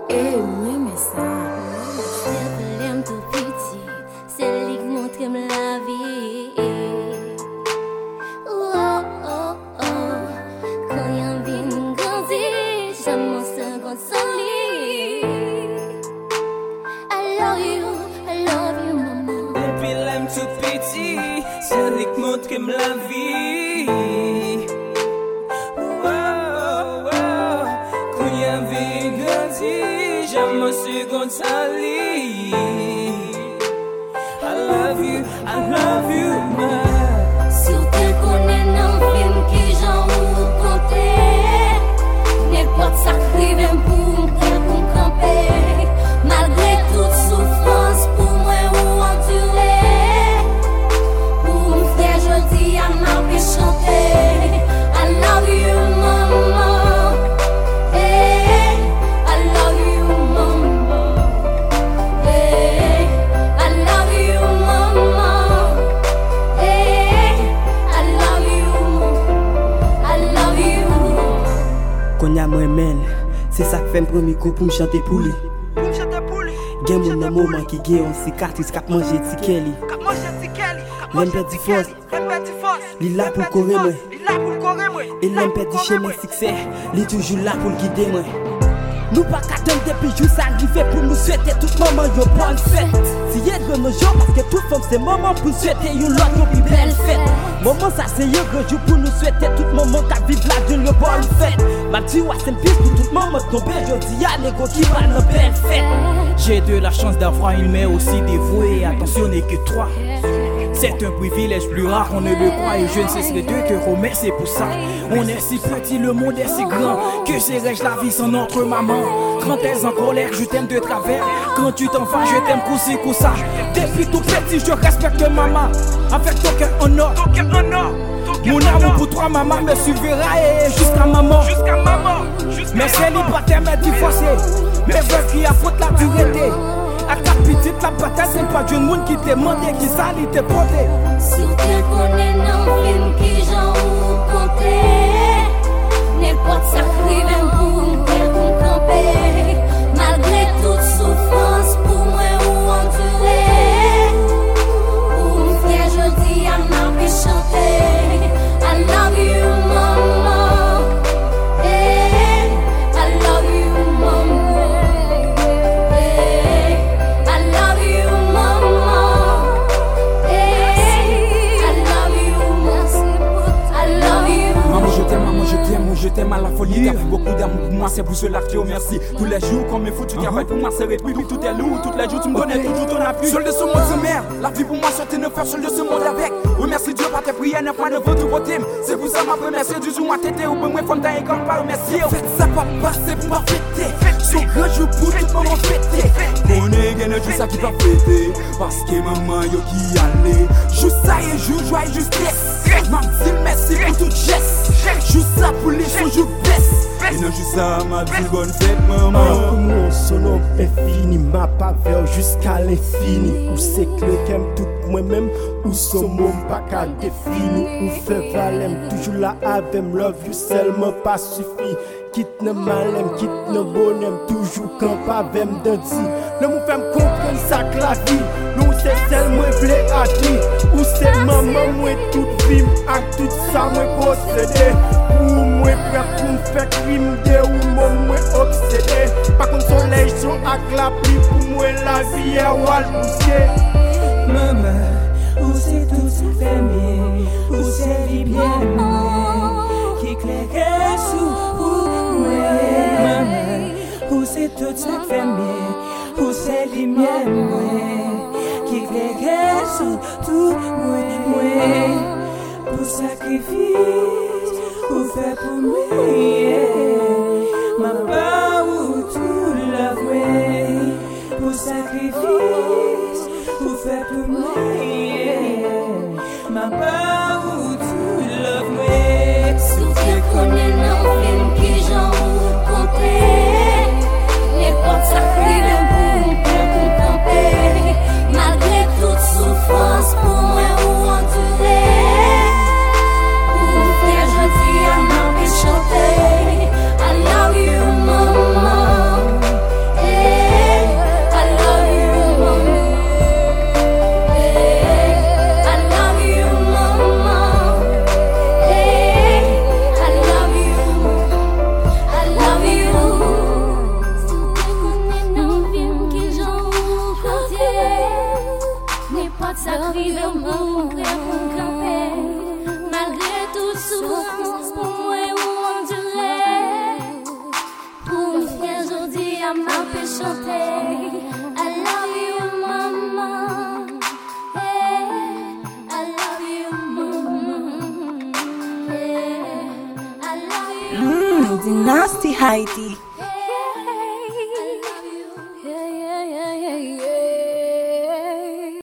Et moi, mais ça. Je l'aime tout petit, c'est lui qui montre la vie. Oh, oh, oh. Quand y a un bien grandi, j'aime mon second solide. I love you, maman. Depuis l'aime tout petit, c'est lui qui montre la vie. Oh, oh, oh. Quand y a un bien grandi, j'aime mon second solide. I love you, man. Si vous te connaissez dans le film qui j'en vous comptez, n'importe ça qui vient pour me camper. Malgré toute souffrance, pour moi ou endurer, pour me faire joli à ma chanter. I love you, maman. Hey, I love you, maman. Hey, I love you, maman. Hey, I love you. Konya moi-même, c'est ça qui fait un premier coup pour me chanter pour lui. Gen mon nan moment qui gen yon cicatrice kap manje ti Kelly. L'em perdi force, li la pour courir moi. Et l'em perdi chemin succès, li toujours là pour guider moi. Nous pas qu'attendre depuis jour ça arrivé pour nous souhaiter tout moment yo bonne fête. Si y'a de nos jours parce que toute femme c'est moment pour souhaiter une l'autre une plus belle fête. Moment ça c'est un grand jour pour nous souhaiter tout moment qu'à vivre la d'une bonne fête. Ma dit ouais c'est une piste pour tout moment tomber je dis y'a les gars qui va une belle fête. J'ai de la chance d'avoir une mère aussi dévouée, attention n'est que toi. C'est un privilège plus rare, on ne le croit et je ne cesserai de te remercier pour ça. On est si petit, le monde est si grand, que serais-je la vie sans notre maman? Quand elle est en colère, je t'aime de travers. Quand tu t'en vas, je t'aime coup-ci, coup-ça. Depuis tout petit, je respecte maman. Avec ton cœur en or. Mon amour pour toi, maman, me suivra et jusqu'à maman. Mais célibataire, mais divorcé. Mais veuve qui a faute la pureté. À ta petite, la patate, c'est pas du monde qui t'est demandé, qui s'allie t'es porté. Si vous te connaissez dans le film qui j'en vous comptez, n'importe ça qui vient pour me camper. Malgré toute souffrance, pour moi ou endurer, pour me faire joli à ma chanter. I love you, maman. Hey, I love you, maman. Hey, I love you, maman. Hey, I love you, I love you. Maman, je t'aime à la folie. T'as vu beaucoup d'amour pour moi, c'est pour cela que je te remercie. Tous les jours, comme il faut, tu travailles pour moi, c'est répit. Tout est lourd, tous les jours, tu me connais toujours ton appui. Seul de ce monde se mère, la vie pour moi, sur tes 9 heures, seul de ce monde avec. Remercie Dieu par tes prières, 9 fois de votre côté. C'est pour ça ma première, c'est du jour, ma tête, ou moi, femme d'un école, pas remercier. Faites ça, papa, c'est pour ma fêter. Son grand jour pour tout le monde fêter. On est gagné, tout ça qui va fêter. Parce que maman, yo qui allait. Juste ça et joie et justesse. M'a dit merci pour tout geste. Juste ça pour les choses, je baisse. Et non, juste ça, m'a dit bonne fête, maman. Pour moi, son nom infini, ma faveur jusqu'à l'infini. Ou c'est que le qu'aime tout moi-même, ou son mot pas qu'à définir. Ou fait valem, toujours là avec love you seulement pas suffit. Quitte ne malem, quitte ne bonhomme, toujours quand pas avec d'anti. Le mot fait me comprendre ça que la vie. Nous c'est celle moi v'lais à dire. Ou c'est maman, moi toute vie, avec tout ça moi possédé. Pour moi prêt pour me faire crime de ou moi obsédé. Par contre soleil son avec la pluie, pour moi la vie est wall poussière. Maman, où c'est tout ça fermé, où c'est vie bien qui claque sous moi. Maman, où c'est tout ça fermé, où c'est lumière qui claque sous tout moi. Pour sacrifice, ou fait pour moi, ma part ou tout l'avouer. Pour sacrifice, ou fait pour moi, ma part ou tout l'avouer. Si vous te connaissez dans le film qui j'en vous comptez, n'importe ça qui vient pour me camper. Malgré toute souffrance, pour moi ou endurer, pour me faire joli à ma chanter. I love you, maman. arrive au monde pour camper. Malgré toute souffrance, pour moi, on dirait. Pour me faire aujourd'hui, à m'a fait chanter. I love you, mama. Hey, I love you, mama. Hey, I love you. Dynasty Heidi. I love you. Yeah, yeah, yeah.